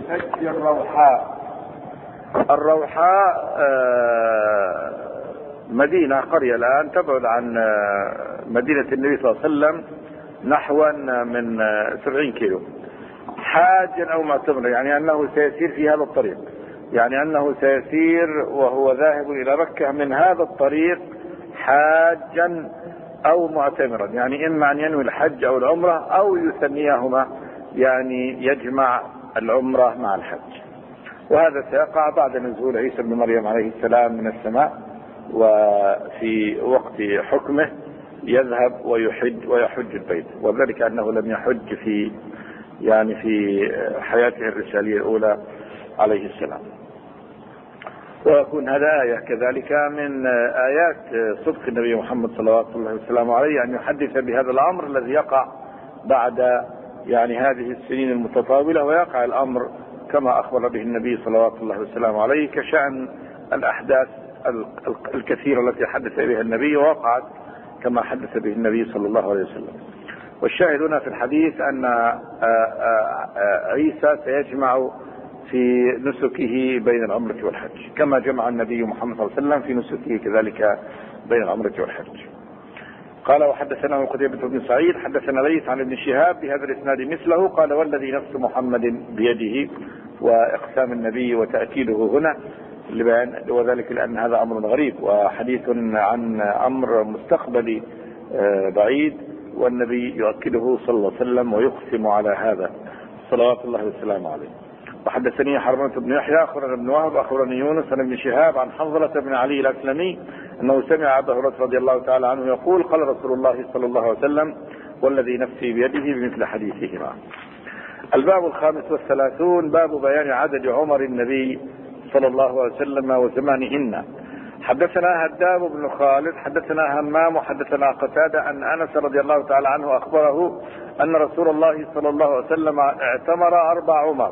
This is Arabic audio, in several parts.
الحج الروحاء. الروحاء مدينة قرية الآن تبعد عن مدينة النبي صلى الله عليه وسلم نحو من 70 كيلو. حاجا أو معتمرا، يعني أنه سيسير في هذا الطريق، يعني أنه سيسير وهو ذاهب إلى مكة من هذا الطريق حاجا أو معتمرا، يعني إما أن ينوي الحج أو العمرة أو يثنيهما، يعني يجمع العمرة مع الحج. وهذا سيقع بعد نزول عيسى بن مريم عليه السلام من السماء، وفي وقت حكمه يذهب ويحج البيت، وذلك أنه لم يحج في حياته الرسالية الأولى عليه السلام. ويكون هذا آية كذلك من آيات صدق النبي محمد صلوات الله وسلامه عليه أن يحدث بهذا الأمر الذي يقع بعد هذه السنين المتطاولة، ويقع الأمر كما أخبر به النبي صلوات الله وسلامه عليه، كشأن الأحداث الكثيرة التي حدث بها النبي ووقعت كما حدث به النبي صلى الله عليه وسلم. والشاهد هنا في الحديث أن عيسى سيجمع في نسكه بين العمرة والحج، كما جمع النبي محمد صلى الله عليه وسلم في نسكه كذلك بين العمرة والحج. قال وحدثنا قتيبة بن سعيد حدثنا ليث عن ابن شهاب بهذا الاسناد مثله. قال والذي نفس محمد بيده، واقسام النبي وتأكيده هنا لبيان، وذلك لأن هذا أمر غريب وحديث عن أمر مستقبلي بعيد، والنبي يؤكده صلى الله عليه وسلم ويقسم على هذا صلوات الله وسلامه عليه. وحدثني حرمة بن يحيى أخبرنا ابن وهب أخبرني يونس عن ابن شهاب عن حنظلة بن علي الأسلمي أنه سمع أبا هريرة رضي الله تعالى عنه يقول قال رسول الله صلى الله عليه وسلم والذي نفسي بيده بمثل حديثهما. الباب 35 باب بيان عدد عمر النبي صلى الله عليه وسلم وزمانهن. حدثنا هداب بن خالد حدثنا همام وحدثنا قتادة أن أنس رضي الله تعالى عنه أخبره أن رسول الله صلى الله عليه وسلم اعتمر 4 عمر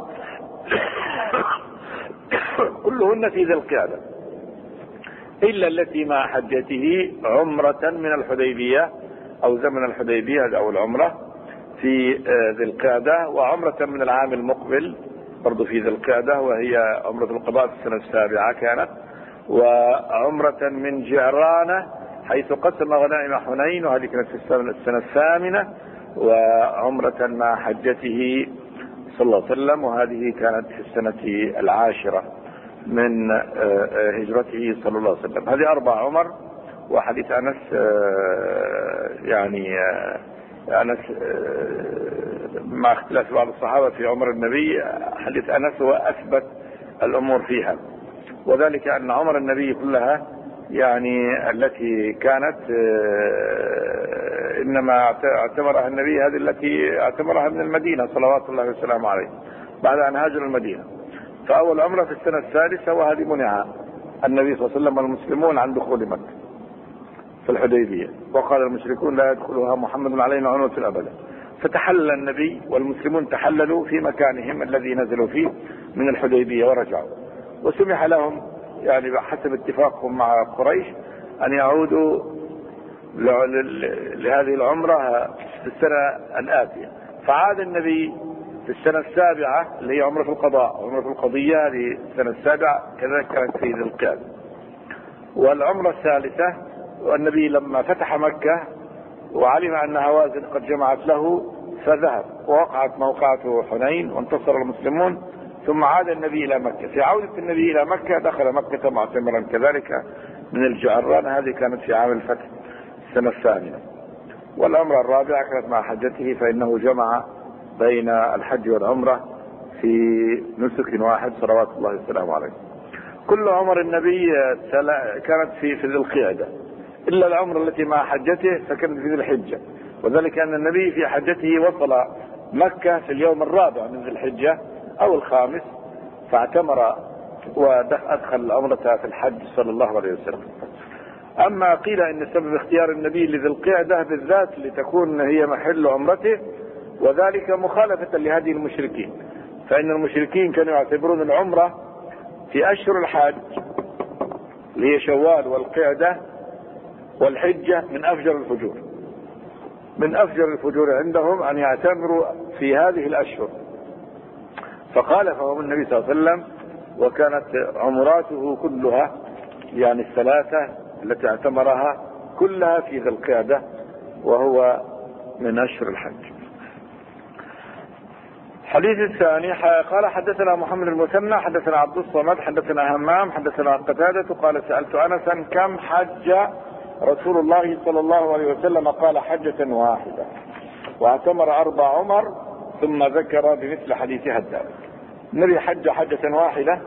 كلهن في ذي القعدة إلا التي مع حجته عمرة من الحديبية أو زمن الحديبية أو العمرة في ذي القعدة، وعمرة من العام المقبل برضو في ذي القعدة وهي عمرة القضاء في السنة 7 كانت، وعمرة من جعرانة حيث قسم غنائم حنين وهذه كانت في السنة 8، وعمرة مع حجته صلى الله عليه وسلم وهذه كانت في السنة 10 من هجرته صلى الله عليه وسلم. هذه 4 عمر. وحديث أنس أنس مع اختلاف بعض الصحابة في عمر النبي، حديث أنس هو أثبت الأمور فيها، وذلك أن عمر النبي كلها التي كانت إنما اعتبرها النبي هذه التي اعتبرها من المدينة صلوات الله وسلامه عليه بعد أن هاجر المدينة. فأول عمرة في السنة 6 وهذه منع النبي صلى الله عليه وسلم والمسلمون عن دخول مكة في الحديبية، وقال المشركون لا يدخلها محمد علينا عنوة الأبد. فتحلل النبي والمسلمون تحللوا في مكانهم الذي نزلوا فيه من الحديبية ورجعوا، وسمح لهم بحسب اتفاقهم مع قريش أن يعودوا لهذه العمرة في السنة الآتية. فعاد النبي في السنة 7 اللي هي عمرة القضاء، عمرة القضية هذه السنة 7 كذلك كانت في ذي القعدة. والعمرة الثالثة والنبي لما فتح مكة وعلم أن هوازن قد جمعت له فذهب ووقعت موقعة حنين وانتصر المسلمون، ثم عاد النبي إلى مكة. في عودة النبي إلى مكة دخل مكة معتمرا كذلك من الجعران، هذه كانت في عام الفتح السنة 8. والعمرة الرابعة كانت مع حجته، فإنه جمع بين الحج والعمرة في نسك واحد صلوات الله وسلامه عليه. كل عمر النبي كانت في ذي القعدة إلا العمرة التي مع حجته فكانت في ذي الحجة، وذلك أن النبي في حجته وصل مكة في اليوم 4 من ذي الحجة أو 5 فاعتمر وأدخل العمرة في الحج صلى الله عليه وسلم. أما قيل إن سبب اختيار النبي لذي القعدة بالذات لتكون هي محل عمرته، وذلك مخالفة لهذه المشركين، فإن المشركين كانوا يعتبرون العمرة في أشهر الحج اللي هي شوال والقعدة والحجة من أفجر الفجور، من أفجر الفجور عندهم أن يعتمروا في هذه الأشهر. فقال فهو النبي صلى الله عليه وسلم، وكانت عمراته كلها يعني الثلاثة التي اعتمرها كلها في ذي القعدة، وهو من أشهر الحج. الحديث الثاني قال حدثنا محمد المثنى حدثنا عبد الصمد حدثنا همام حدثنا قتادة قال سألت أنسا كم حج رسول الله صلى الله عليه وسلم؟ قال حجة واحدة، واعتمر 4 عمر، ثم ذكر بمثل حديث هداد. النبي حج حجة واحدة،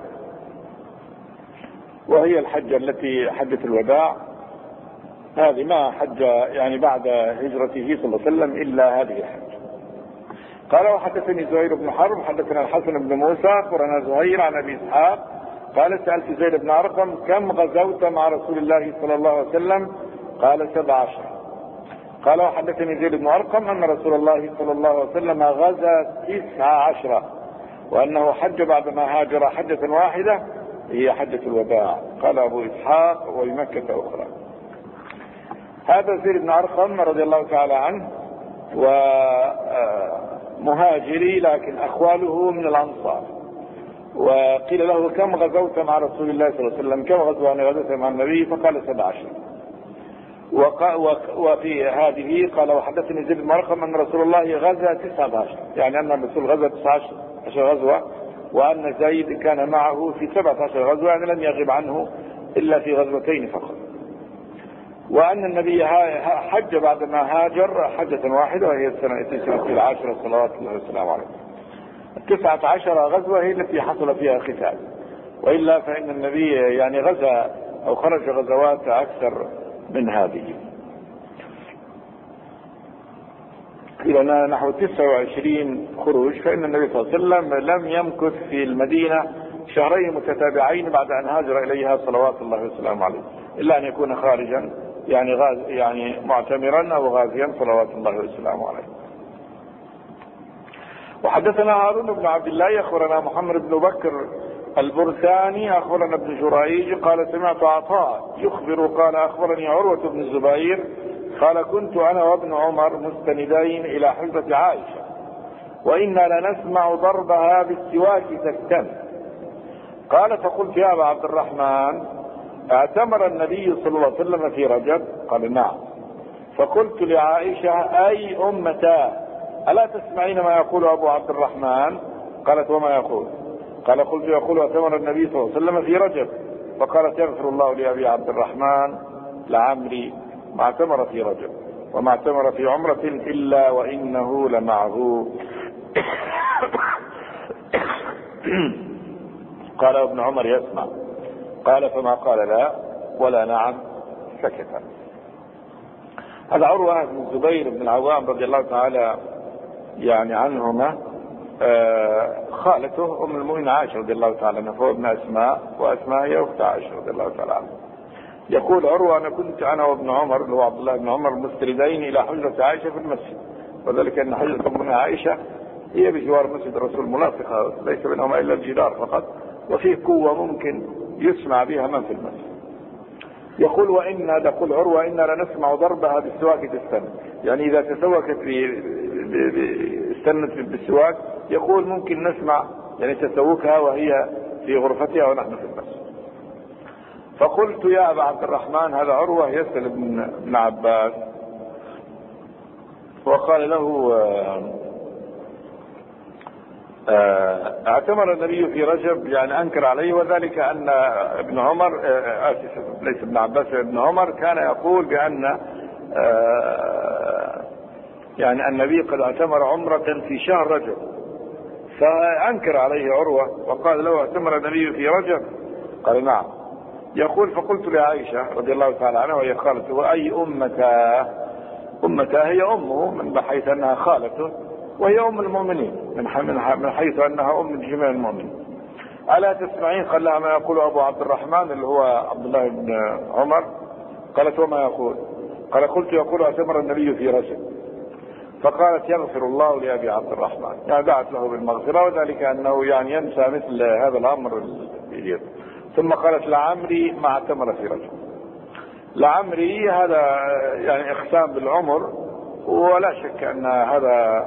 وهي الحجة التي حجة الوداع، هذه ما حج يعني بعد هجرته صلى الله عليه وسلم إلا هذه الحجة. قال وحدثني زهير بن حرب حدثنا الحسن بن موسى أخبرنا زهير عن أبي إسحاق قال سألت زيد بن أرقم كم غزوت مع رسول الله صلى الله عليه وسلم؟ قال 17. قال وحدثني زيد بن أرقم أن رسول الله صلى الله عليه وسلم غزا 19، وأنه حج بعدما هاجر حجة واحدة هي حجة الوداع. قال أبو إسحاق وبمكة أخرى. هذا زيد بن أرقم رضي الله تعالى عنه ومهاجري، لكن أخواله من الأنصار. وقيل له كم غزوت مع رسول الله صلى الله عليه وسلم؟ كم غزوة غزوت مع النبي؟ فقال 17. وفي هذه قال وحدثني زيد بن أرقم أن رسول الله غزا 19، يعني أن الرسول غزا 19 غزوة، وأن زيد كان معه في 17 غزوة، يعني لم يغب عنه إلا في غزوتين فقط. وأن النبي حج بعدما هاجر حجة واحدة، وهي السنة 10 صلوات الله وسلامه عليه. 19 غزوة هي التي حصل فيها قتال، وإلا فإن النبي يعني غزا أو خرج غزوات أكثر من هذه. إلى نحو 29 خروج. فإن النبي صلى الله عليه وسلم لم يمكث في المدينة 2 شهرين متتابعين بعد أن هاجر إليها صلوات الله وسلامه عليه، إلا أن يكون خارجا يعني معتمرا أو غازيا صلوات الله وسلامه عليه. وحدثنا هارون بن عبد الله أخبرنا محمد بن بكر البرساني أخبرنا ابن جريج قال سمعت عطاء يخبر قال أخبرني عروة بن الزبير قال كنت أنا وابن عمر مستندين إلى حجرة عائشة، وإنا لنسمع ضربها بالسواك تستن. قال فقلت يا أبا عبد الرحمن اعتمر النبي صلى الله عليه وسلم في رجب؟ قال نعم. فقلت لعائشة أي أمتاه ألا تسمعين ما يقول أبو عبد الرحمن؟ قالت وما يقول؟ قال قلت يقول اعتمر النبي صلى الله عليه وسلم في رجب. فقالت يغفر الله لأبي عبد الرحمن لعمري ما اعتمر في رجب وما اعتمر في عمرة إلا وإنه لمعه. قال ابن عمر يسمع. قال فما قال لا ولا نعم، سكت. هذا عروة بن الزبير بن العوام رضي الله تعالى يعني عنهما خالته أم المؤمنين عائشة رضي الله تعالى عنها، فهو ابن أسماء، وأسماء هي أخت عائشة رضي الله تعالى عنها. يقول عروة أنا كنت أنا وابن عمر اللي هو عبد الله بن عمر مستندين إلى حجرة عائشة في المسجد، وذلك أن حجرة أمنا عائشة هي بجوار مسجد الرسول ملاصقة، ليس بينهما إلا الجدار فقط، وفيه قوة ممكن يسمع بها من في المسجد. يقول وإنا تقول عروة إنا لنسمع ضربها بالسواك تستن، يعني إذا تسوكت استنت بالسواك يقول ممكن نسمع يعني تسوكها وهي في غرفتها ونحن في المسجد. فقلت يا أبا عبد الرحمن، هذا عروة يسأل ابن عباس، وقال له اعتمر النبي في رجب، يعني أنكر عليه، وذلك أن ابن عمر ليس ابن عباس ابن عمر كان يقول بأن يعني النبي قد اعتمر عمرة في شهر رجب، فأنكر عليه عروة وقال له اعتمر النبي في رجب؟ قال نعم. يقول فقلت لعائشة رضي الله تعالى عنها وهي خالته وأي أمتاه؟ أمتاه هي أمه من حيث أنها خالته، وهي أم المؤمنين من حيث أنها أم جميع المؤمنين. ألا تسمعين؟ قال لها ما يقول أبو عبد الرحمن اللي هو عبد الله بن عمر. قالت وما يقول؟ قال قلت يقول اعتمر النبي في رجب. فقالت يغفر الله لأبي عبد الرحمن، يعني دعت له بالمغفرة، وذلك أنه يعني ينسى مثل هذا الأمر الجديد. ثم قالت لعمري ما اعتمر في رجب. لعمري هذا يعني اقسام بالعمر، ولا شك أن هذا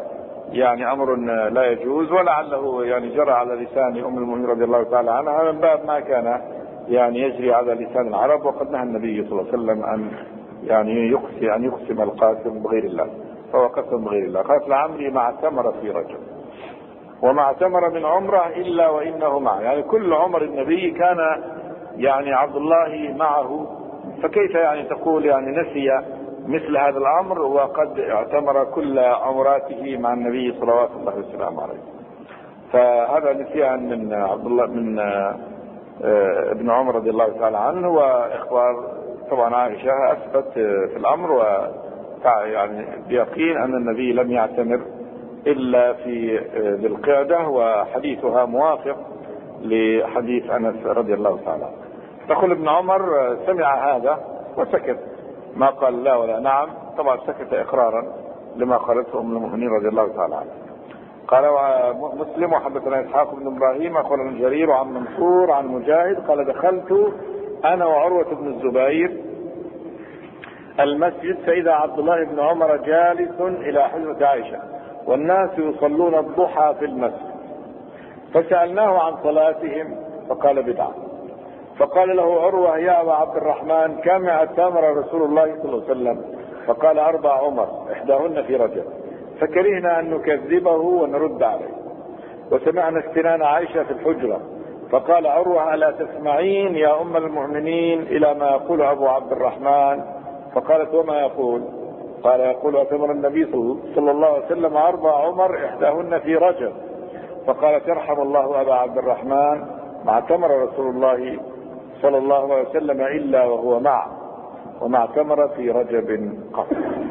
يعني أمر لا يجوز، ولعله يعني جرى على لسان أم المؤمنين رضي الله تعالى عنها من باب ما كان يعني يجري على لسان العرب. وقد نهى النبي صلى الله عليه وسلم أن يعني يقسم القاسم بغير الله، فهو قسم بغير الله. قالت لعمري ما اعتمر في رجب وما اعتمر من عمره إلا وإنه معه، يعني كل عمر النبي كان يعني عبد الله معه، فكيف يعني تقول يعني نسي مثل هذا الأمر وقد اعتمر كل عمراته مع النبي صلوات الله وسلامه عليه. فهذا نسيان من عبد الله من ابن عمر رضي الله تعالى عنه. واخبار طبعا عائشة اثبت في الامر يعني بيقين ان النبي لم يعتمر الا في ذي القعدة، وحديثها موافق لحديث انس رضي الله تعالى عنه. تقول ابن عمر سمع هذا وسكت، ما قال لا ولا نعم، طبعا سكت اقرارا لما قالته ام المؤمنين رضي الله تعالى عنه. قال مسلم وحدثنا اسحاق بن ابراهيم اخبرنا جرير عن منصور عن مجاهد قال دخلت انا وعروة بن الزبير المسجد فاذا عبد الله بن عمر جالس الى حجرة عائشة والناس يصلون الضحى في المسجد، فسألناه عن صلاتهم فقال بدعة. فقال له عروة يا ابا عبد الرحمن كم اعتمر رسول الله صلى الله عليه وسلم؟ فقال 4 عمر احداهن في رجب، فكرهنا ان نكذبه ونرد عليه. وسمعنا استنان عائشة في الحجرة، فقال عروة الا تسمعين يا ام المؤمنين الى ما يقول ابو عبد الرحمن؟ فقالت وما يقول؟ قال يقول اعتمر النبي صلى الله عليه وسلم 4 عمر احداهن في رجب. فقالت يرحم الله ابا عبد الرحمن ما اعتمر رسول الله صلى الله عليه وسلم الا وهو معه وما اعتمر في رجب قط.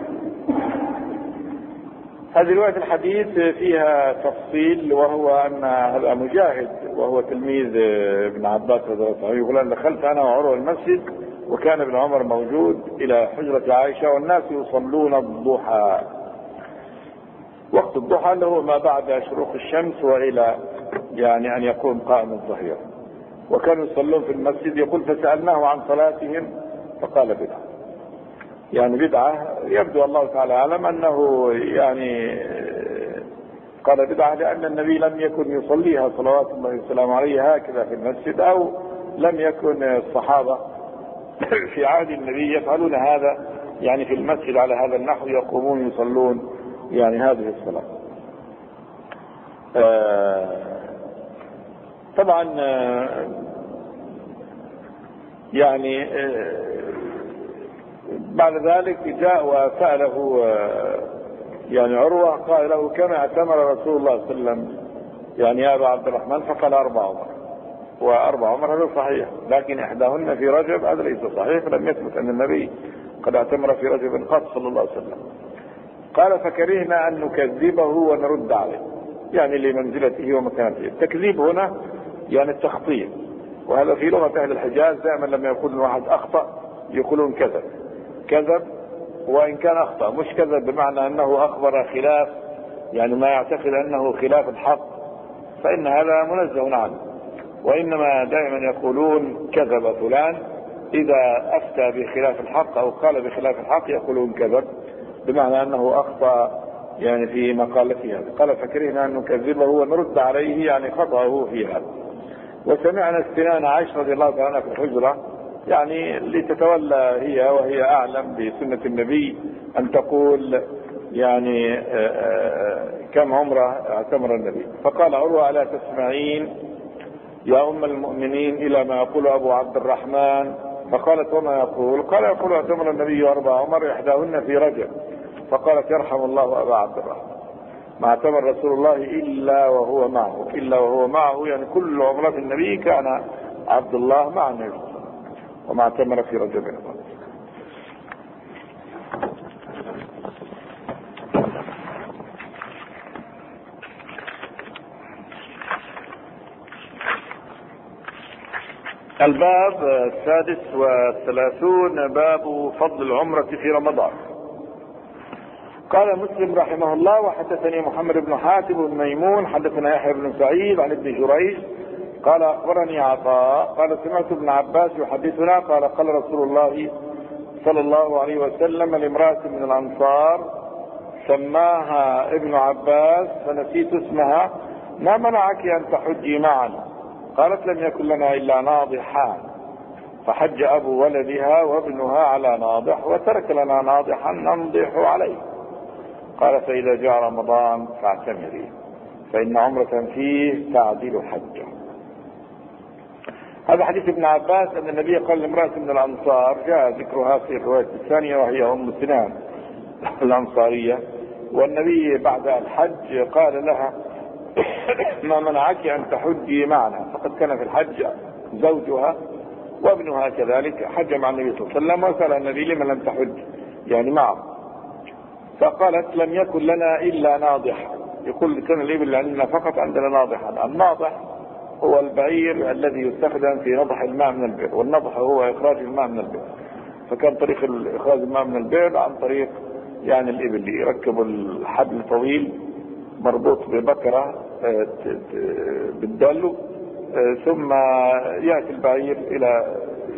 هذه رواية الحديث فيها تفصيل، وهو ان هذا مجاهد وهو تلميذ ابن عباس رضي الله عنه يقول دخلت انا وعروة المسجد وكان ابن عمر موجود الى حجرة عائشة والناس يصلون الضحى. وقت الضحى اللي هو ما بعد شروق الشمس والى يعني ان يقوم قائم الظهيرة، وكانوا يصلون في المسجد. يقول فسألناه عن صلاتهم فقال بدعة، يعني بدعة يبدو الله تعالى اعلم انه يعني قال بدعة لان النبي لم يكن يصليها صلوات الله وسلامه عليه هكذا في المسجد، او لم يكن الصحابة في عهد النبي يفعلون هذا يعني في المسجد على هذا النحو، يقومون يصلون يعني هذه الصلاة. طبعا يعني بعد ذلك جاء وسأله يعني عروة قال له كما اعتمر رسول الله صلى الله عليه وسلم يعني يا ابا عبد الرحمن؟ فقال 4 عمر، و4 عمر هذا صحيح، لكن احداهن في رجب هذا ليس صحيح، فلم يثبت ان النبي قد اعتمر في رجب قط صلى الله عليه وسلم. قال فكرهنا ان نكذبه ونرد عليه، يعني لمنزلته ومكانته. التكذيب هنا يعني التخطيط، وهذا في لغة اهل الحجاز دائما لما يقول واحد اخطأ يقولون كذب، وان كان اخطأ مش كذب بمعنى انه اخبر خلاف يعني ما يعتقد انه خلاف الحق، فان هذا منزه عنه. وانما دائما يقولون كذب فلان اذا افتى بخلاف الحق او قال بخلاف الحق، يقولون كذب بمعنى انه اخطأ يعني في مقالته هذا. قال فكرهنا ان نكذبه ونرد عليه، يعني خطأه في هذا. وسمعنا استنان عائشة رضي الله تعالى عنها في الحجرة، يعني لتتولى هي وهي اعلم بسنة النبي ان تقول يعني كم عمره اعتمر النبي. فقال عروة الا تسمعين يا ام المؤمنين الى ما يقول ابو عبد الرحمن؟ فقالت وما يقول؟ قال يقول اعتمر النبي 4 عمر احداهن في رجب. فقالت يرحم الله ابا عبد الرحمن ما اعتمر رسول الله الا وهو معه، يعني كل عمرات النبي كان عبد الله مع النبي وما اعتمر في رجب. الباب 36 باب فضل العمرة في رمضان. قال مسلم رحمه الله وحدثني محمد بن حاتم بن ميمون حدثنا يحيى بن سعيد عن ابن جريج قال اخبرني عطاء قال سمعت ابن عباس يحدثنا قال قال رسول الله صلى الله عليه وسلم لامرأة من الانصار سماها ابن عباس فنسيت اسمها: ما منعك أن تحجي معنا؟ قالت: لم يكن لنا إلا ناضحان، فحج أبو ولدها وابنها على ناضح، وترك لنا ناضحا ننضح عليه. قال: فإذا جاء رمضان فاعتمري، فإن عمرة فيه تعدل حجة. هذا حديث ابن عباس أن النبي قال لامرأة من الأنصار، جاء ذكرها في الرواية الثانية وهي أم سنان الأنصارية، والنبي بعد الحج قال لها: ما منعك أن تحجي معنا؟ فقد كان في الحج زوجها وابنها كذلك حج مع النبي صلى الله عليه وسلم، وسأل النبي: لمن لم تحج يعني معه؟ فقالت: لم يكن لنا إلا ناضح. يقول كان الإبل عندنا فقط، عندنا ناضحا. الناضح هو البعير الذي يستخدم في نضح الماء من البئر، والنضح هو إخراج الماء من البئر. فكان طريق إخراج الماء من البئر عن طريق يعني الإبل، يركبوا الحبل طويل مربوط ببكرة بالدلو، ثم يأتي البعير إلى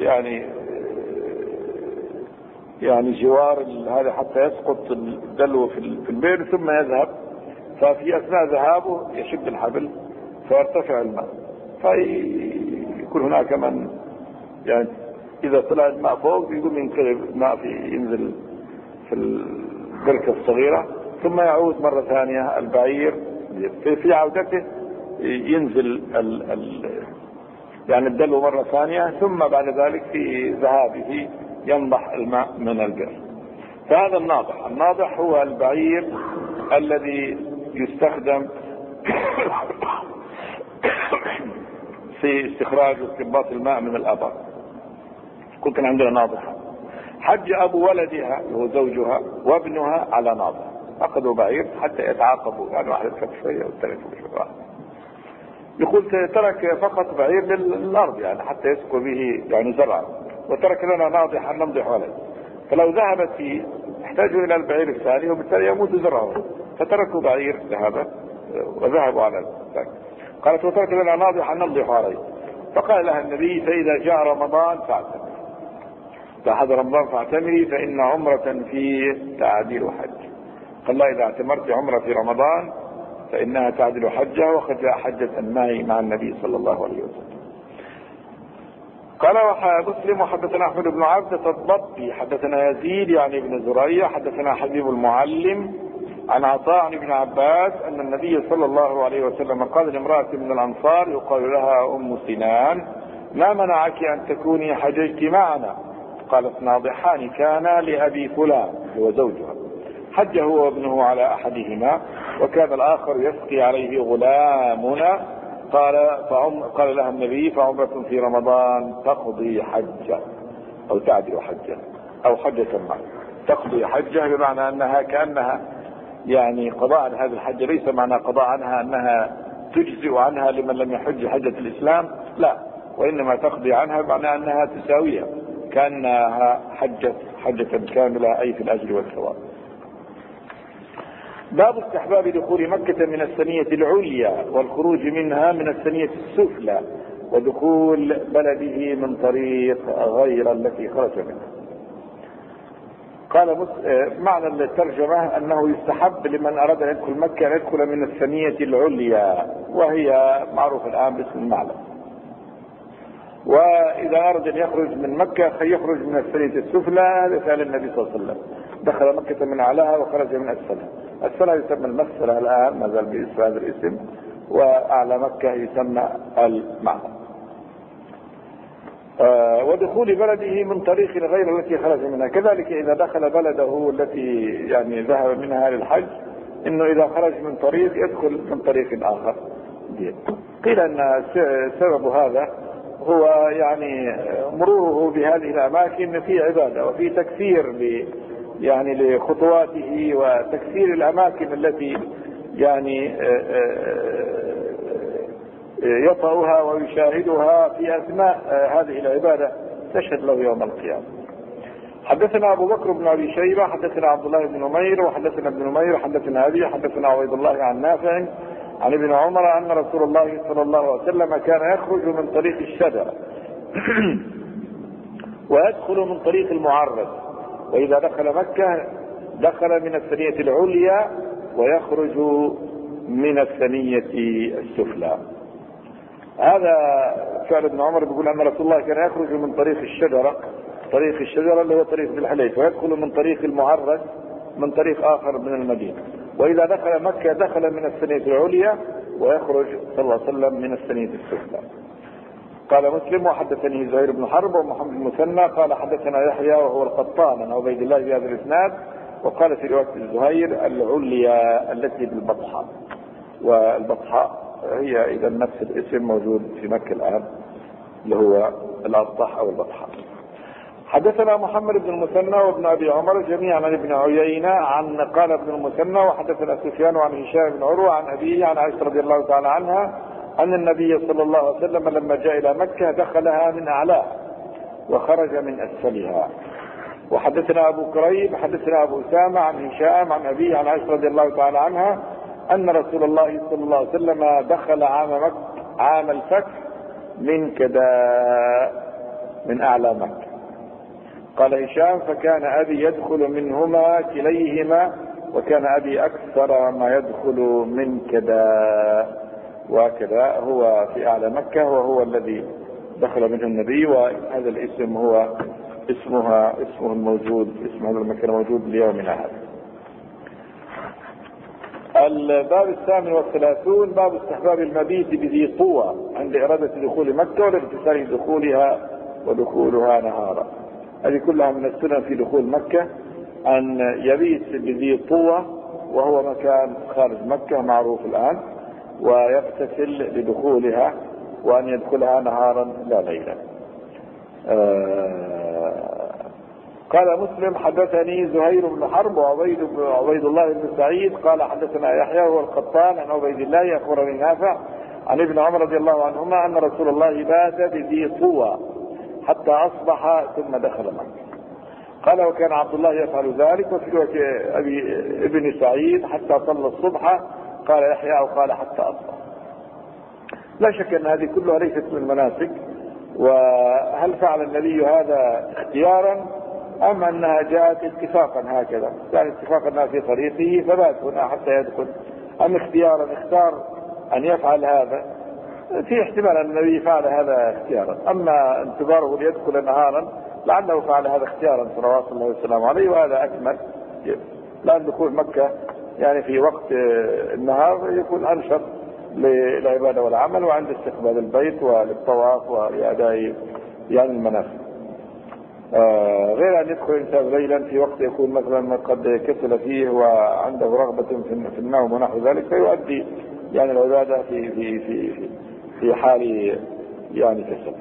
يعني جوار هذا حتى يسقط الدلو في البئر ثم يذهب. ففي أثناء ذهابه يشد الحبل فيرتفع الماء، فيكون هناك من يعني إذا طلع الماء فوق يقوم ينقلب الماء ينزل في البركة الصغيرة، ثم يعود مرة ثانية البعير في عودته ينزل يعني الدلو مرة ثانية، ثم بعد ذلك في ذهابه ينضح الماء من البئر. فهذا الناضح. الناضح هو البعير الذي يستخدم في استخراج واستنباط الماء من الآبار. كنت عندنا ناضحة. حج أبو ولدها وهو زوجها وابنها على ناضح، أخذوا بعير حتى يتعاقبوا، يعني واحد يركب شوية والثاني يركب شوية. يقول ترك فقط بعير للأرض يعني حتى يسقوا به يعني زرعا، وترك لنا ناضحا نمضح عليه. فلو ذهبت فيه احتاجوا إلى البعير الثاني وبالتالي يموت زرعه، فتركوا بعير ذهب وذهبوا على ذلك. قالت: وترك لنا ناضحا نمضح عليه. فقال لها النبي: فإذا جاء رمضان فاعتمري، فحضر رمضان فاعتمري، فإن عمرة فيه تعدل حج. قال: لا، إذا اعتمرت عمرة في رمضان فإنها تعدل حجة. وقد جاء حجة معي مع النبي صلى الله عليه وسلم. قال مسلم: وحدثنا أحمد بن عبدة الضبي حدثنا يزيد يعني ابن زريع حدثنا حبيب المعلم عن عطاء عن ابن عباس أن النبي صلى الله عليه وسلم قال لامرأة من الأنصار يقال لها أم سنان: ما منعك أن تكوني حججت معنا؟ قالت: ناضحان كانا لأبي فلان هو زوجها، حج هو وابنه على أحدهما، وكان الآخر يسقي عليه غلامنا. قال لها النبي: فعمرة في رمضان تقضي حجة أو تعدل حجة أو حجة معه. تقضي حجة بمعنى أنها كأنها يعني قضاء عن هذه الحجة، ليس معنى قضاء عنها أنها تجزئ عنها لمن لم يحج حجة الإسلام، لا، وإنما تقضي عنها بمعنى أنها تساويها كأنها حجة كاملة، أي في الأجر والثواب. باب استحباب دخول مكة من الثنية العليا والخروج منها من الثنية السفلى، ودخول بلده من طريق غير التي خرج منها. قال معنى الترجمة أنه يستحب لمن أراد أن يدخل مكة أن يدخل من الثنية العليا، وهي معروف الآن باسم المعلم. وإذا أراد أن يخرج من مكة يخرج من الثنية السفلى. هذا فعل النبي صلى الله عليه وسلم، دخل مكة من أعلاها وخرج من أسفلها. أسفلها يسمى المسفلة الآن، ما زال باسم هذا الاسم، وأعلى مكة يسمى المعلم. ودخول بلده من طريق غير التي خرج منها. كذلك إذا دخل بلده التي يعني ذهب منها للحج، إنه إذا خرج من طريق يدخل من طريق آخر. قيل أن سبب هذا هو يعني مروره بهذه الأماكن في عبادة وفي تكثير يعني لخطواته وتكثير الأماكن التي يعني يطأها ويشاهدها في أثناء هذه العبادة تشهد له يوم القيامة. حدثنا أبو بكر بن أبي شيبة حدثنا عبد الله بن نمير وحدثنا ابن نمير حدثنا أبي حدثنا عبيد الله عن نافع عن ابن عمر أن رسول الله صلى الله عليه وسلم كان يخرج من طريق الشجرة ويدخل من طريق المعرض، وإذا دخل مكة دخل من الثنية العليا ويخرج من الثنية السفلى. هذا فعل ابن عمر بيقول أن رسول الله كان يخرج من طريق الشجرة اللي هو طريق ذي الحليفة، ويدخل من طريق المعرج من طريق آخر من المدينة، وإذا دخل مكة دخل من الثنية العليا ويخرج صلى الله عليه وسلم من الثنية السفلى. قال مسلم وحدثني زهير بن حرب ومحمد بن المثنى قال حدثنا يحيى وهو القطان عن عبيد الله بهذا الإسناد، وقال في رواية زهير العليا التي بالبطحاء، والبطحاء هي إذا نفس الاسم موجود في مكة الآن اللي هو الأبطح أو البطحاء. حدثنا محمد بن المثنى وابن أبي عمر جميعا عن ابن عيينة قال ابن المثنى وحدثنا سفيان عن هشام بن عروة عن أبيه عن عائشة رضي الله تعالى عنها أن النبي صلى الله عليه وسلم لما جاء إلى مكة دخلها من أعلاها وخرج من أسفلها. وحدثنا أبو كريب حدثنا أبو أسامة عن هشام عن أبيه عن عائشة رضي الله تعالى عنها أن رسول الله صلى الله عليه وسلم دخل عام الفتح من كداء من أعلى مكة. قال هشام فكان أبي يدخل منهما كليهما، وكان أبي أكثر ما يدخل من كداء، وكداء هو في أعلى مكة وهو الذي دخل منه النبي، وهذا الاسم هو اسمه الموجود، اسم هذا المكان موجود ليومنا هذا. الباب 38 باب استحباب المبيت بذي طوى عند إرادة دخول مكة والامتثال دخولها ودخولها نهارا. هذه كلها من السنن في دخول مكة أن يبيت بذي طوى وهو مكان خارج مكة معروف الآن، ويغتسل لدخولها وأن يدخلها نهارا لا ليلا. قال مسلم حدثني زهير بن حرب وعبيد الله بن سعيد قال حدثنا يحيى هو القطان عن عبيد الله أخبرني نافع عن ابن عمر رضي الله عنهما أن رسول الله بات بذي طوى حتى أصبح ثم دخل مكة. قال وكان عبد الله يفعل ذلك. وفي رواية ابن سعيد حتى صلى الصبح قال يحيى أو قال حتى أصبح. لا شك أن هذه كلها ليست من المناسك. وهل فعل النبي هذا اختيارا أم أنها جاءت اتفاقا هكذا، يعني اتفاقا أنها في طريقه فبات هنا حتى يدخل، أم اختيارا اختار أن يفعل هذا؟ في احتمال أن النبي فعل هذا اختيارا، أما انتظاره ليدخل نهارا لعله فعل هذا اختيارا صلوات الله وسلامه عليه، وهذا أكمل، لأن دخول مكة يعني في وقت النهار يكون أنشط للعبادة والعمل وعند استقبال البيت وللطواف ولأداء يعني المناسك، غير أن يدخل الإنسان ليلا في وقت يكون مثلا قد كسل فيه وعنده رغبة في النوم ونحو ذلك، فيؤدي يعني العبادة في حال يعني كسل.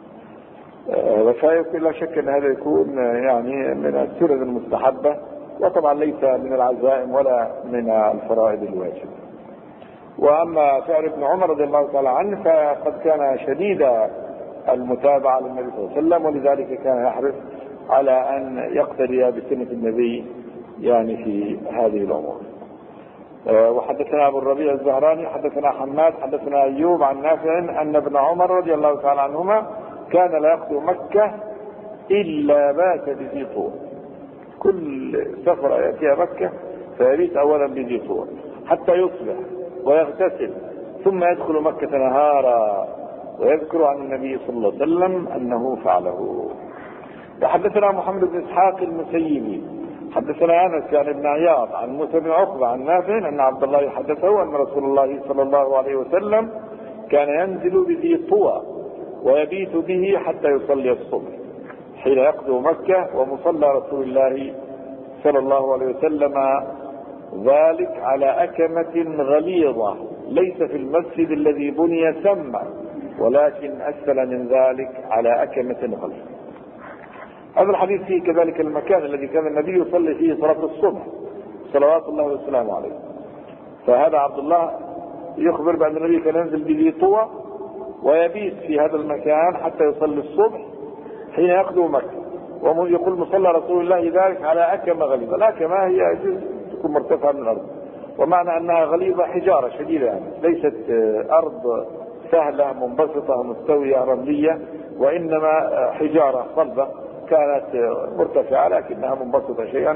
فيمكن لا شك أن هذا يكون يعني من السنن المستحبة، وطبعا ليس من العزائم ولا من الفرائض الواجبة. وأما فعل ابن عمر رضي الله تعالى عنه فقد كان شديد المتابعة للنبي صلى الله عليه وسلم، ولذلك كان يحرص على أن يقتدي بسنة النبي يعني في هذه الأمور. وحدثنا أبو الربيع الزهراني حدثنا حماد حدثنا أيوب عن نافع أن ابن عمر رضي الله تعالى عنهما كان لا يقدم مكة إلا بات بذي طوى، كل سفر يأتي مكة فيبيت أولا بذي طوى حتى يصبح ويغتسل ثم يدخل مكة نهارا، ويذكر عن النبي صلى الله عليه وسلم أنه فعله. وحدثنا محمد بن إسحاق المسيبي حدثنا أنس عن ابن عياض عن موسى بن عقبة عن نافع أن عبد الله حدثه أن رسول الله صلى الله عليه وسلم كان ينزل بذي طوى ويبيت به حتى يصلي الصبح حين يقدم مكة، ومصلى رسول الله صلى الله عليه وسلم ذلك على أكمة غليظة ليس في المسجد الذي بني ثم، ولكن أسفل من ذلك على أكمة غليظة. هذا الحديث فيه كذلك المكان الذي كان النبي يصلي فيه صلاة الصبح صلوات الله وسلامه عليه. فهذا عبد الله يخبر بأن النبي كان ينزل بذي طوى ويبيت في هذا المكان حتى يصلي الصبح حين يقدم مكة، ويقول مصلى رسول الله ذلك على أكمة غليظة. الأكمة هي تكون مرتفعة من الأرض، ومعنى أنها غليظة حجارة شديدة، يعني ليست أرض سهلة منبسطة مستوية رملية، وإنما حجارة صلبة كانت مرتفعة لكنها منبسطة شيئا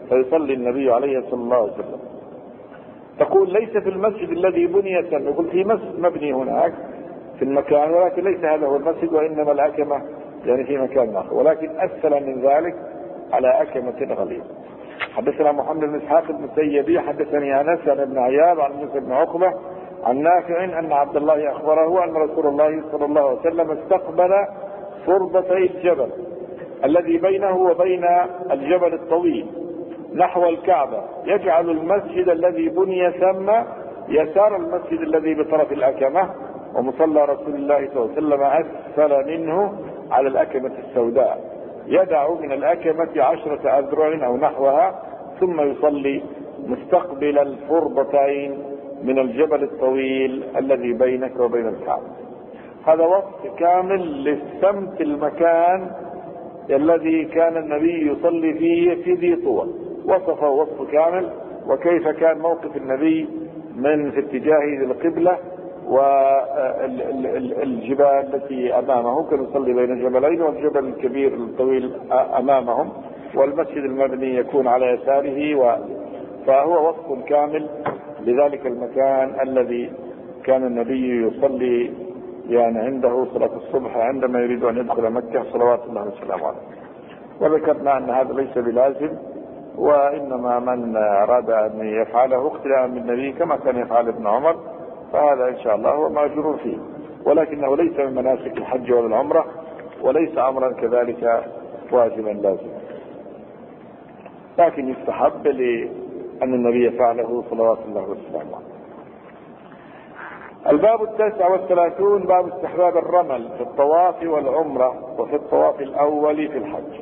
فيصلي النبي عليه صلى الله عليه وسلم. تقول ليس في المسجد الذي بني سنة، يقول في مسجد مبني هناك في المكان، ولكن ليس هذا هو المسجد، وإنما الأكمة يعني في مكان آخر، ولكن أسفل من ذلك على أكمة غليظ. حدثنا محمد بن إسحاق بن السيبي حدثني أنس عن ابن عياض عن موسى بن عقبة عن نافع أن عبد الله أخبره أن رسول الله صلى الله عليه وسلم استقبل فرضتي الجبل الذي بينه وبين الجبل الطويل نحو الكعبة، يجعل المسجد الذي بني ثم يسار المسجد الذي بطرف الأكمة، ومصلى رسول الله صلى الله عليه وسلم أسفل منه على الأكمة السوداء، يدع من الأكمة 10 أذرع أو نحوها، ثم يصلي مستقبل الفرضتين من الجبل الطويل الذي بينك وبين الكعبة. هذا وصف كامل للسمت المكان الذي كان النبي يصلي فيه في ذي طوى، وصفه وصف كامل، وكيف كان موقف النبي من في اتجاه القبلة والجبال التي أمامه، كان يصلي بين الجبلين والجبل الكبير الطويل أمامهم، والمسجد المبني يكون على يساره، فهو وصف كامل لذلك المكان الذي كان النبي يصلي يعني عنده صلاة الصبح عندما يريد أن يدخل مكة صلوات الله وسلامه عليه. وذكرنا أن هذا ليس بلازم، وإنما من أراد أن يفعله اقتداء بالنبي كما كان يفعل ابن عمر، فهذا إن شاء الله هو ماجور فيه، ولكنه ليس من مناسك الحج ولا العمرة، وليس أمرا كذلك واجبا لازما، لكن يستحب لأن النبي فعله صلوات الله وسلامه عليه. الباب 39 باب استحباب الرمل في الطواف والعمرة وفي الطواف الأول في الحج.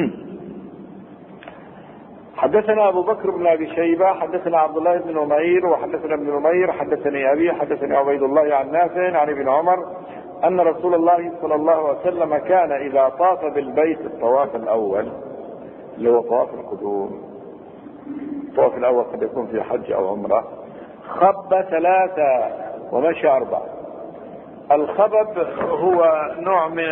حدثنا أبو بكر بن أبي شيبة حدثنا عبد الله بن نمير وحدثنا ابن نمير حدثني أبي حدثني عبيد الله عن نافع عن ابن عمر أن رسول الله صلى الله عليه وسلم كان إذا طاف بالبيت الطواف الأول اللي هو طواف القدوم، الطواف الأول قد يكون في حج أو عمرة، خب 3 ومشى 4. الخبب هو نوع من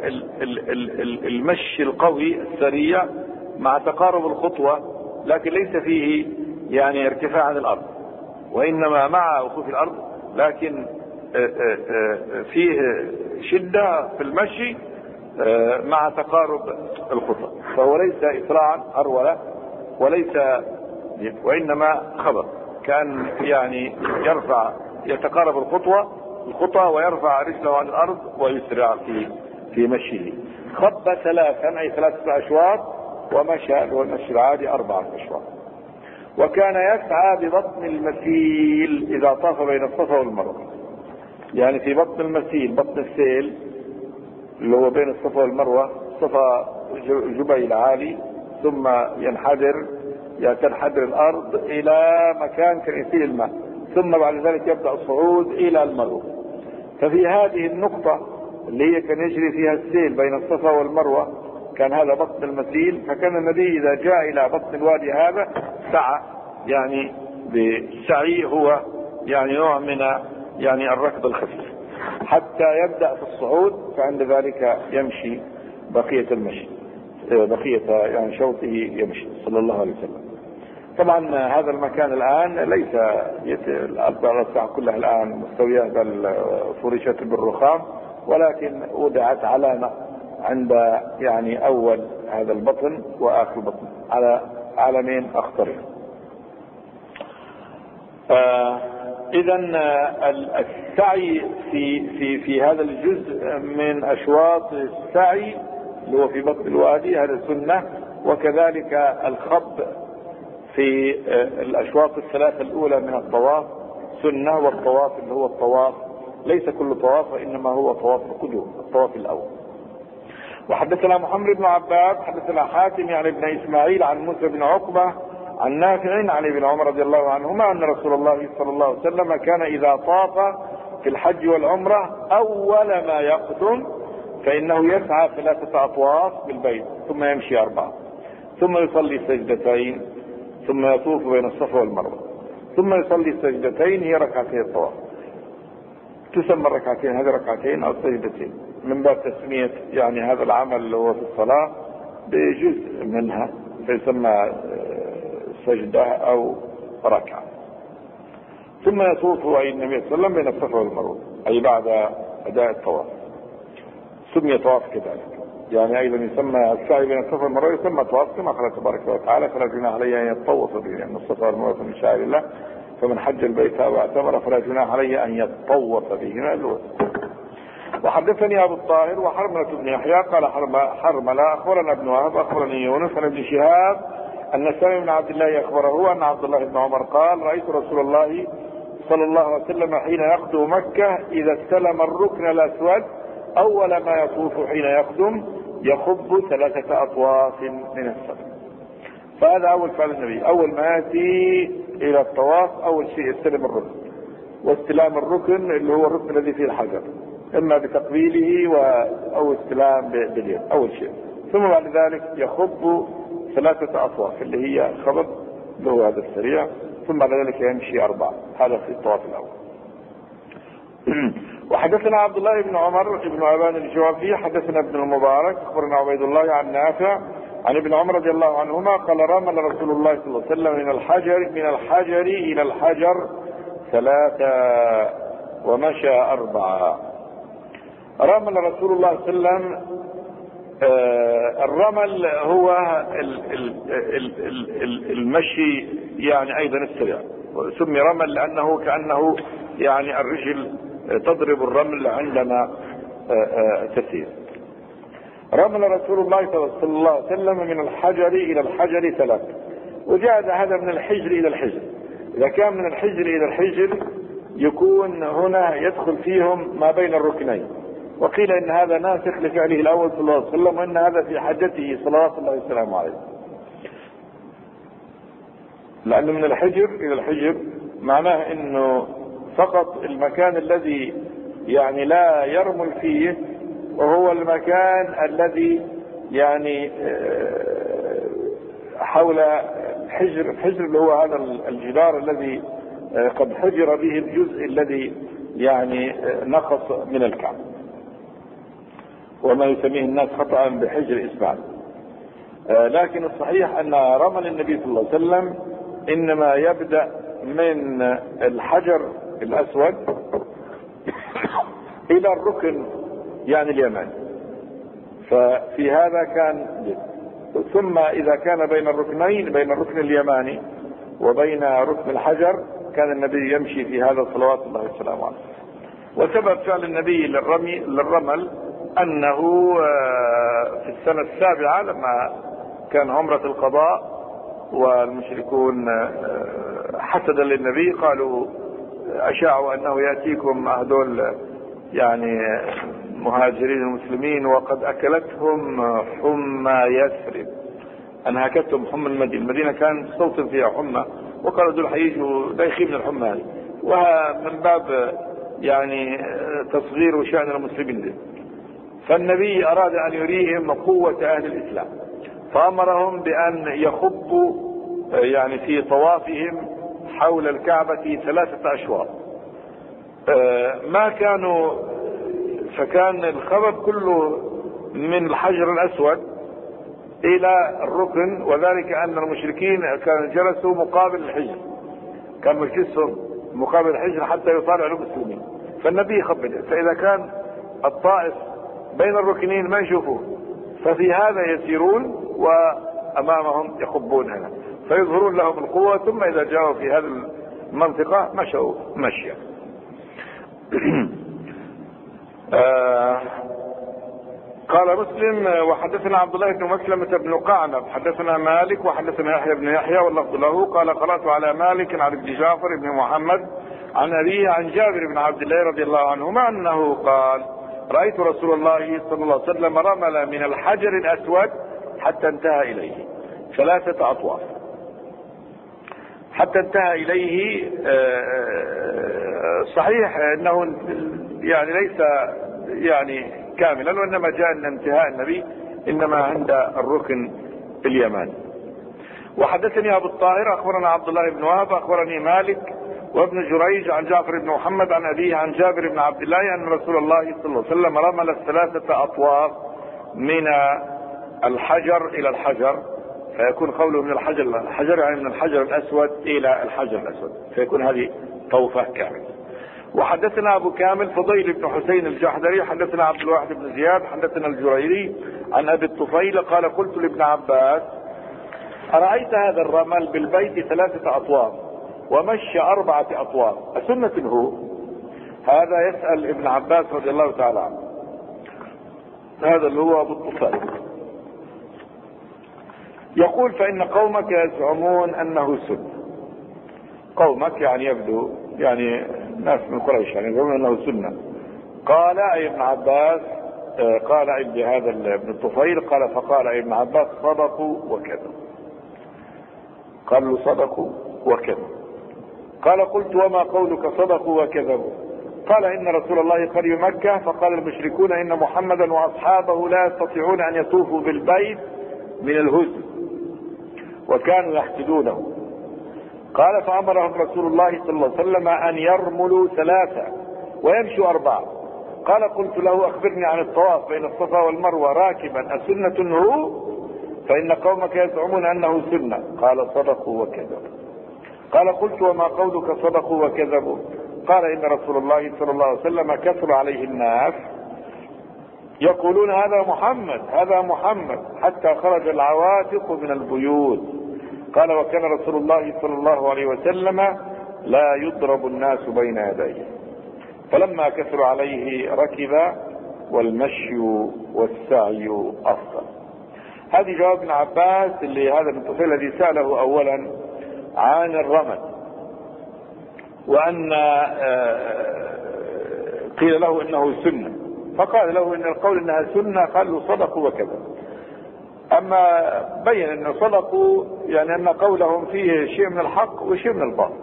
المشي القوي السريع مع تقارب الخطوة، لكن ليس فيه يعني ارتفاع عن الأرض، وإنما مع وقوف الأرض، لكن فيه شدة في المشي مع تقارب الخطوة، فهو ليس إسراعا هرولة وليس، وإنما خبب، كان يعني يتقارب الخطوة ويرفع رجله عن الأرض ويسرع في مشيه. خب 3 أي 3 أشواط، ومشى والمشي العادي 4 أشواط. وكان يسعى ببطن المسيل إذا طاف بين الصفا والمروة، يعني في بطن المسيل، بطن السيل اللي هو بين الصفا والمروة، صفا جبيل عالي، ثم تنحدر الأرض إلى مكان كان يسيل الماء، ثم بعد ذلك يبدأ الصعود إلى المروة. ففي هذه النقطة اللي هي كان يجري فيها السيل بين الصفا والمروة كان هذا بطن المسيل، فكان النبي إذا جاء إلى بطن الوادي هذا سعى، يعني بالسعي هو يعني نوع من يعني الركض الخفيف حتى يبدأ في الصعود، فعند ذلك يمشي بقية المشي، بقية يعني شوطه يمشي صلى الله عليه وسلم. طبعا هذا المكان الآن ليس الأرض كلها الآن مستوية بل فرشت بالرخام، ولكن وضعت علامة عند يعني أول هذا البطن وآخر البطن على علمين أخضرين. إذا السعي في هذا الجزء من أشواط السعي اللي هو في بطن الوادي هذا سنة، وكذلك الخب في الأشواط ال3 الأولى من الطواف سنة، والطواف اللي هو الطواف ليس كل طواف وإنما هو طواف القدوم، الطواف الأول. وحدثنا محمد بن عباد حدثنا حاتم يعني ابن إسماعيل عن موسى بن عقبة عن نافع عن ابن عمر رضي الله عنهما أن رسول الله صلى الله عليه وسلم كان إذا طاف في الحج والعمرة أول ما يقدم فإنه يسعى 3 أطواف بالبيت، ثم يمشي 4، ثم يصلي سجدتين، ثم يطوف بين الصفا والمروة، ثم يصلي سجدتين هي 2 الطواف، تسمى الركعتين هذه 2 أو سجدتين من باب تسمية يعني هذا العمل اللي هو في الصلاة بجزء منها، فيسمى سجدة أو ركعة. ثم يطوف أي النبي صلى الله عليه وسلم بين الصفا والمروة أي بعد أداء الطواف. سمي طواف كذلك، يعني أيضا يسمى السعي بين الصفا والمروة يسمى طواف كما قال تبارك وتعالى فلا جناح عليه أن يطوف به، لأن الصفا والمروة من شعائر الله فمن حج البيت أو اعتمر فلا جناح عليه أن يطوف بهما. وحدثني أبو الطاهر وحرملة بن يحيى قال حرملة أخبرنا ابن وهب أخبرني يونس عن ابن شهاب أن سالم بن عبد الله أخبره أن عبد الله بن عمر قال رأيت رسول الله صلى الله عليه وسلم حين يقدم مكة إذا استلم الركن الأسود أول ما يطوف حين يقدم يخب 3 أطواف من السبع. فهذا أول فعل النبي، أول ما يأتي إلى الطواف أول شيء يستلم الركن، واستلام الركن اللي هو الركن الذي فيه الحجر إما بتقبيله أو استلام باليد أول شيء، ثم بعد ذلك يخب 3 أطواف اللي هي الخبط اللي هو هذا السريع، ثم بعد ذلك يمشي 4. هذا في الطواف الأول. وحدثنا عبد الله بن عمر بن أبان الجوفي حدثنا ابن المبارك أخبرنا عبيد الله عن نافع عن ابن عمر رضي الله عنهما قال رمل رسول الله صلى الله عليه وسلم من الحجر إلى الحجر 3 ومشى 4. رمل رسول الله صلى الله عليه وسلم. الرمل هو المشي يعني أيضا السريع، سمي رمل لأنه كأنه يعني الرجل تضرب الرمل عندما تسير. رمل رسول الله صلى الله عليه وسلم من الحجر إلى الحجر 3، وجاء هذا من الحجر إلى الحجر. إذا كان من الحجر إلى الحجر يكون هنا يدخل فيهم ما بين الركنين، وقيل إن هذا ناسخ لفعله الأول صلى الله عليه وسلم، وإن هذا في حجته صلوات الله وسلامه عليه، لأنه من الحجر إلى الحجر معناه إنه فقط المكان الذي يعني لا يرمل فيه، وهو المكان الذي يعني حول الحجر اللي هو هذا الجدار الذي قد حجر به الجزء الذي يعني نقص من الكعب، وما يسميه الناس خطأ بحجر إسماعيل. لكن الصحيح أن رمل النبي صلى الله عليه وسلم إنما يبدأ من الحجر الأسود إلى الركن يعني اليماني، ففي هذا كان. ثم إذا كان بين الركنين، بين الركن اليماني وبين ركن الحجر، كان النبي يمشي في هذا صلوات الله وسلامه عليه. وسبب فعل النبي للرمل أنه في السنة 7 لما كان عمرة القضاء والمشركون حسدا للنبي قالوا أشاعوا أنه يأتيكم هذول يعني مهاجرين المسلمين وقد أكلتهم حمى يثرب، أنهكتهم حمى المدينة كانت تستوطن فيها حمى، وقالوا دول حييجوا دايخين من الحمى هذه، ومن باب يعني تصغير شأن المسلمين دي. فالنبي أراد أن يريهم قوة أهل الإسلام، فأمرهم بأن يخبوا يعني في طوافهم حول الكعبة 3 أشواط. ما كانوا، فكان الخبب كله من الحجر الأسود إلى الركن، وذلك أن المشركين كانوا جلسوا مقابل الحجر، كان مجلسهم مقابل الحجر حتى يطالع المسلمين، فالنبي يخبط. فإذا كان الطائف بين الركنين ما يشوفوه، ففي هذا يسيرون وأمامهم يخبون هنا فيظهرون لهم القوة، ثم إذا جاءوا في هذه المنطقة مشوا مشيا. قال مسلم وحدثنا عبد الله بن مسلمة بن قعنب حدثنا مالك وحدثنا يحيى بن يحيى واللفظ له قال قرأت على مالك عن ابن جعفر بن محمد عن أبيه عن جابر بن عبد الله رضي الله عنهما أنه قال رأيت رسول الله صلى الله عليه وسلم رمل من الحجر الأسود حتى انتهى إليه 3 أطواف، حتى انتهى إليه. صحيح أنه يعني ليس يعني كاملا، وإنما جاء أن انتهاء النبي إنما عند الركن اليماني. وحدثني أبو الطاهر أخبرنا عبد الله بن وهب أخبرني مالك وابن جريج عن جعفر بن محمد عن أبيه عن جابر بن عبد الله أن رسول الله صلى الله عليه وسلم رمل 3 أطواف من الحجر إلى الحجر فيكون قوله من الحجر يعني من الحجر الأسود إلى الحجر الأسود، فيكون هذه طوفة كاملة. وحدثنا أبو كامل فضيل بن حسين الجحدري حدثنا عبد الواحد بن زياد حدثنا الجريري عن أبي الطفيل قال قلت لابن عباس أرأيت هذا الرمل بالبيت 3 أطوار ومشي 4 أطوار أسنة هو؟ هذا يسأل ابن عباس رضي الله تعالى عنه، هذا اللي هو أبو الطفيل. يقول فإن قومك يزعمون أنه سنة. قومك يعني يبدو يعني ناس من قريش يعني يزعمون أنه سنة. قال أي ابن عباس قال عندي هذا ابن الطفيل قال فقال أي ابن عباس صدقوا وكذا. قالوا صدقوا وكذا. قال قلت وما قولك صدقوا وكذبوا؟ قال إن رسول الله قري مكة فقال المشركون إن محمدا وأصحابه لا يستطيعون أن يطوفوا بالبيت من الهزل وكانوا يحسدونه. قال فأمرهم رسول الله صلى الله عليه وسلم أن يرملوا 3 ويمشوا 4. قال قلت له أخبرني عن الطواف بين الصفا والمروة راكبا أسنة هو؟ فإن قومك يزعمون أنه سنة. قال صدقوا وكذبوا. قال قلت وما قولك صدقوا وكذبوا؟ قال إن رسول الله صلى الله عليه وسلم كثر عليه الناس يقولون هذا محمد هذا محمد حتى خرج العواتق من البيوت. قال وكان رسول الله صلى الله عليه وسلم لا يضرب الناس بين يديه فلما كثر عليه ركب والمشي والسعي أفضل. هذه جواب ابن عباس اللي هذا ابن الطفيل الذي سأله أولا عن الرمل وأن قيل له إنه سنة فقال له إن القول إنها سنة قال له صدقوا وكذا. أما بين أن صدقوا يعني أن قولهم فيه شيء من الحق وشيء من الباطل.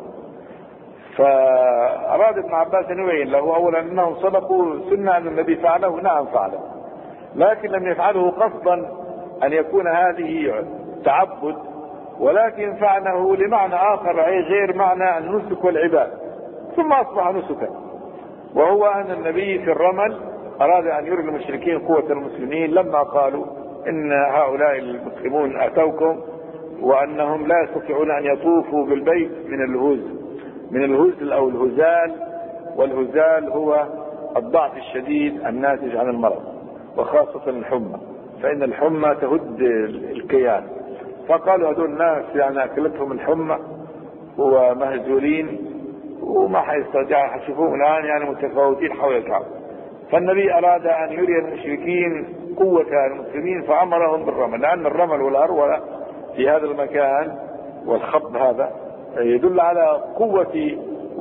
فأراد ابن عباس أن يبين له أولا أنهم صدقوا سنة أن النبي فعله نعم فعله لكن لم يفعله قصدا أن يكون هذه تعبد ولكن فعله لمعنى آخر أي غير معنى النسك والعباد ثم أصبح نسكا. وهو أن النبي في الرمل أراد أن يري المشركين قوة المسلمين لما قالوا إن هؤلاء المسلمون أتوكم وأنهم لا يستطيعون أن يطوفوا بالبيت من الهزل أو الهزال. والهزال هو الضعف الشديد الناتج عن المرض وخاصة الحمى فإن الحمى تهد الكيان. فقالوا هذول الناس يعني أكلتهم الحمى ومهزولين وما حيستطيعوا حيشوفوهم الآن يعني متفاوتين حول الكعبة. فالنبي أراد أن يري المشركين قوة المسلمين فأمرهم بالرمل لأن الرمل والهرولة في هذا المكان والخط هذا يدل على قوة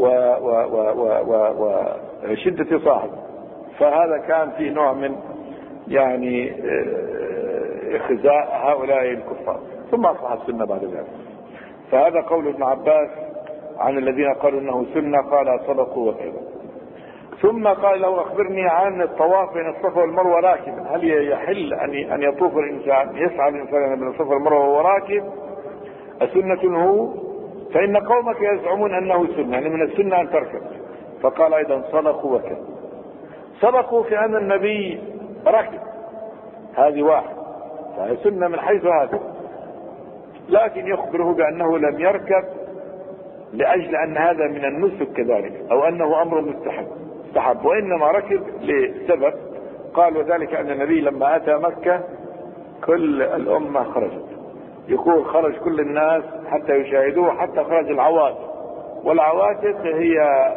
وشدة صاحب. فهذا كان فيه نوع من يعني إخزاء هؤلاء الكفار ثم أصبح السنة بعد ذلك. فهذا قول ابن عباس عن الذين قالوا انه سنة قال صدقوا وكذا. ثم قال له اخبرني عن الطواف بين الصفا والمروة راكبا هل يحل ان يطوف الانسان يسعى الانسان بين الصفا والمروة وهو راكب أسنة هو؟ فإن قومك يزعمون أنه سنة يعني من السنة أن تركب. فقال أيضا صدقوا وكذا. صدقوا في أن النبي ركب هذه واحد فهي سنة من حيث هذا لكن يخبره بأنه لم يركب لأجل أن هذا من النسك كذلك أو أنه أمر مستحب وإنما ركب لسبب قال وذلك أن النبي لما أتى مكة كل الأمة خرجت يقول خرج كل الناس حتى يشاهدوه حتى خرج العواتق. والعواتق هي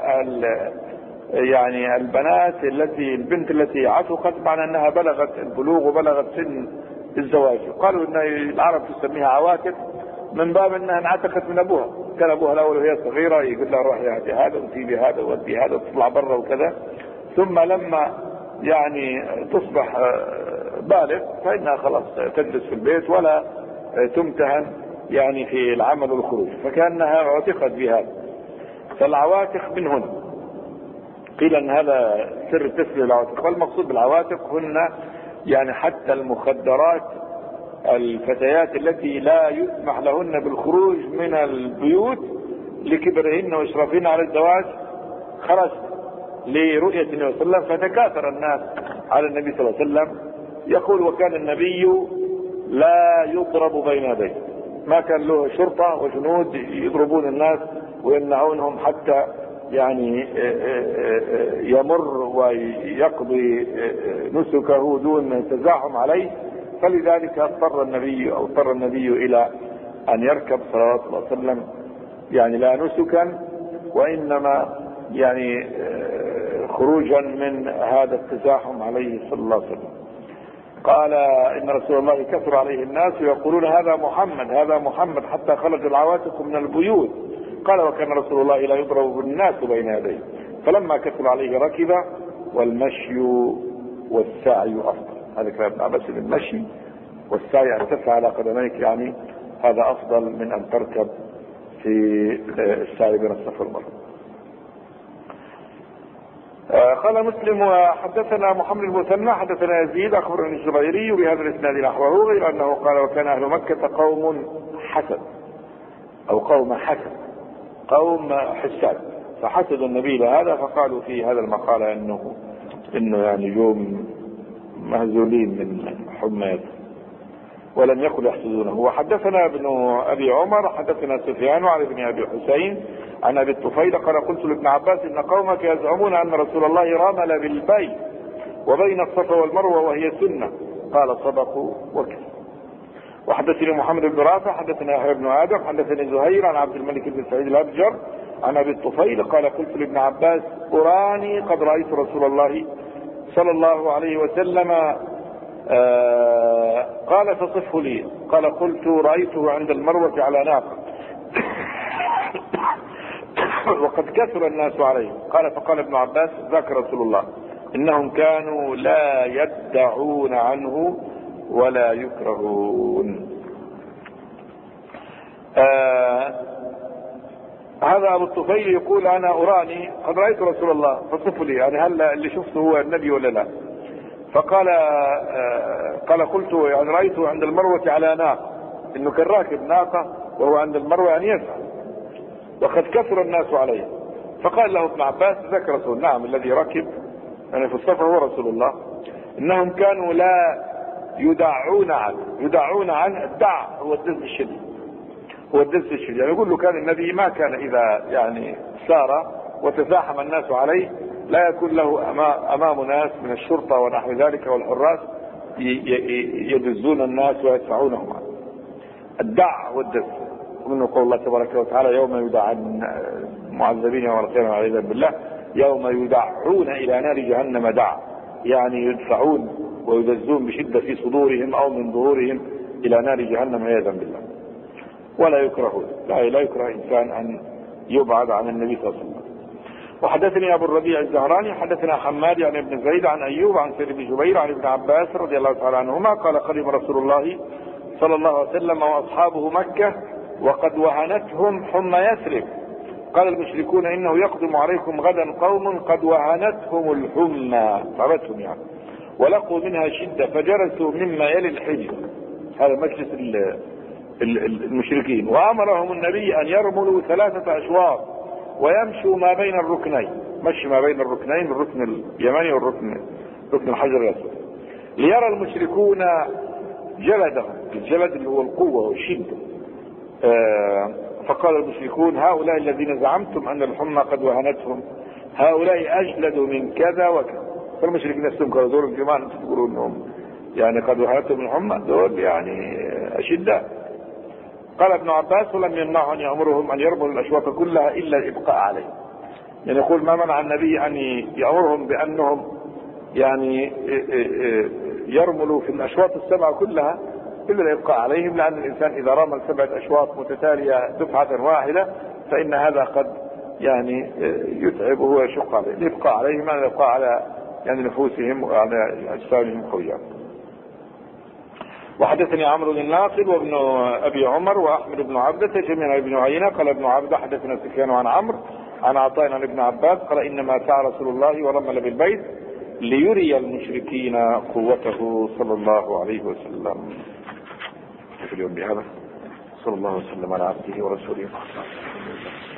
يعني البنت التي عتقت معنى أنها بلغت البلوغ وبلغت سن الزواج. قالوا أن العرب تسميها عواتق من باب أنها انعتقت من أبوها كان أبوها الأول وهي صغيرة يقول لها روحي هاتي هذا وتجيبي هذا وودي هذا وتطلع برا وكذا ثم لما يعني تصبح بالغ فإنها خلاص تجلس في البيت ولا تمتهن يعني في العمل والخروج فكأنها اعتقد بهذا. فالعواتق منهن قيل أن هذا سر تسمية العواتق والمقصود بالعواتق هن يعني حتى المخدرات الفتيات التي لا يسمح لهن بالخروج من البيوت لكبرهن واشرافهن على الزواج خرج لرؤية النبي صلى الله عليه وسلم فتكاثر الناس على النبي صلى الله عليه وسلم. يقول وكان النبي لا يضرب بين يديه، ما كان له شرطة وجنود يضربون الناس ويمنعونهم حتى يعني يمر ويقضي نسكه دون تزاحم عليه. فلذلك اضطر النبي الى ان يركب صلوات الله عليه وسلم يعني لا نسكا وانما يعني خروجا من هذا التزاحم عليه صلى الله عليه وسلم. قال ان رسول الله كثر عليه الناس ويقولون هذا محمد حتى خرج العواتق من البيوت. قال وكان رسول الله لا يضرب بالناس بين يديه، فلما كثر عليه ركب، والمشي والسعي افضل. هذا كلام ابن عباس، المشي والسعي ان تسعى على قدميك يعني هذا افضل من ان تركب في السعي بين الصفا والمروه. قال مسلم وحدثنا محمد المثنى حدثنا يزيد اخبرني الزبيري بهذا الاسناد نحوه، غير انه قال وكان اهل مكة قوم حسد او قوم حسد، قوم حساد، فحسدوا النبي لهذا فقالوا في هذا المقال انه يعني يوم مهزولين من حماته، ولم يكن يحسدونه. وحدثنا ابن ابي عمر حدثنا سفيان عن ابن ابي حسين عن ابي الطفيل قال قلت لابن عباس ان قومك يزعمون ان رسول الله رمل بالبيت وبين الصفا والمروه وهي سنه، قال صدقوا وكذا. وحدثني محمد بن رافع حدثنا يحيى بن ادم حدثني زهير عن عبد الملك بن سعيد الابجر عن ابي الطفيل قال قلت لابن عباس اراني قد رايت رسول الله صلى الله عليه وسلم قال فصفه لي. قال قلت رايته عند المروه على ناقه وقد كثر الناس عليه. قال فقال ابن عباس ذاك رسول الله انهم كانوا لا يدعون عنه ولا يكرهون. هذا ابو الطفيل يقول انا اراني قد رايت رسول الله فصفوا لي، يعني هل اللي شفته هو النبي ولا لا؟ فقال قال قلت يعني رايته عند المروه على ناقه، انه كان راكب ناقه وهو عند المروه يعني يسعى، وقد كثر الناس عليه. فقال له ابن عباس ذاك رسول، نعم الذي ركب يعني في الصفا هو رسول الله، انهم كانوا لا يدعون عنه. الدع هو الدز الشديد، يعني يقول له كان النبي ما كان اذا يعني سار وتزاحم الناس عليه لا يكون له امام ناس من الشرطة ونحو ذلك والحراس يدزون الناس ويدفعونهم عنه. الدع والدز ومنه قول الله تبارك وتعالى يوم يدعى المعذبين يوم القيامة والعياذ بالله يوم يدعون الى نار جهنم دع، يعني يدفعون ويدزون بشدة في صدورهم او من ظهورهم الى نار جهنم عياذا بالله. ولا يكرهون، لا يكره انسان ان يبعد عن النبي صلى الله عليه وسلم. وحدثني ابو الربيع الزهراني حدثنا حماد عن ابن زيد عن ايوب عن سيد بن جبير عن ابن عباس رضي الله تعالى عنهما قال قدم رسول الله صلى الله عليه وسلم واصحابه مكة وقد وهنتهم حمى يثرب. قال المشركون انه يقدم عليكم غدا قوم قد وهنتهم الحمى، تعبتهم يعني، ولقوا منها شدة فجلسوا مما يلي الحجر، هذا مجلس المشركين. وامرهم النبي ان يرملوا 3 أشواط ويمشوا ما بين الركنين، مشي ما بين الركنين، الركن اليماني والركن الحجر الاسود، ليرى المشركون جلدهم، الجلد اللي هو القوة والشدة. فقال المشركون هؤلاء الذين زعمتم ان الحمى قد وهنتهم هؤلاء اجلد من كذا وكذا. فالمشركين نفسهم قالوا دول الجماعة تقولوا انهم يعني قد وهنتهم الحمى، دول يعني اشداء. قال ابن عباس ولم يمنعه ان يامرهم ان يرموا الاشواط كلها الا الابقاء عليه، يعني يقول ما منع النبي ان يامرهم بانهم يعني يرملوا في الاشواط ال7 كلها الا الابقاء عليهم، لان الانسان اذا رمل 7 أشواط متتاليه دفعه واحده فان هذا قد يعني يتعبه ويشق عليه. الابقاء عليهم يعني الابقاء على يعني نفوسهم وعلى اجسامهم قوية. وحدثني عمرو بن الناقد وابن ابي عمر واحمد بن عبدة جميعا ابن عيينة قال ابن عبدة حدثنا سفيان عن عمرو عن عطاء عن ابن عباس قال انما سعى رسول الله ورمل بالبيت ليري المشركين قوته صلى الله عليه وسلم. في اليوم بهذا صلى الله وسلم على عبده ورسوله.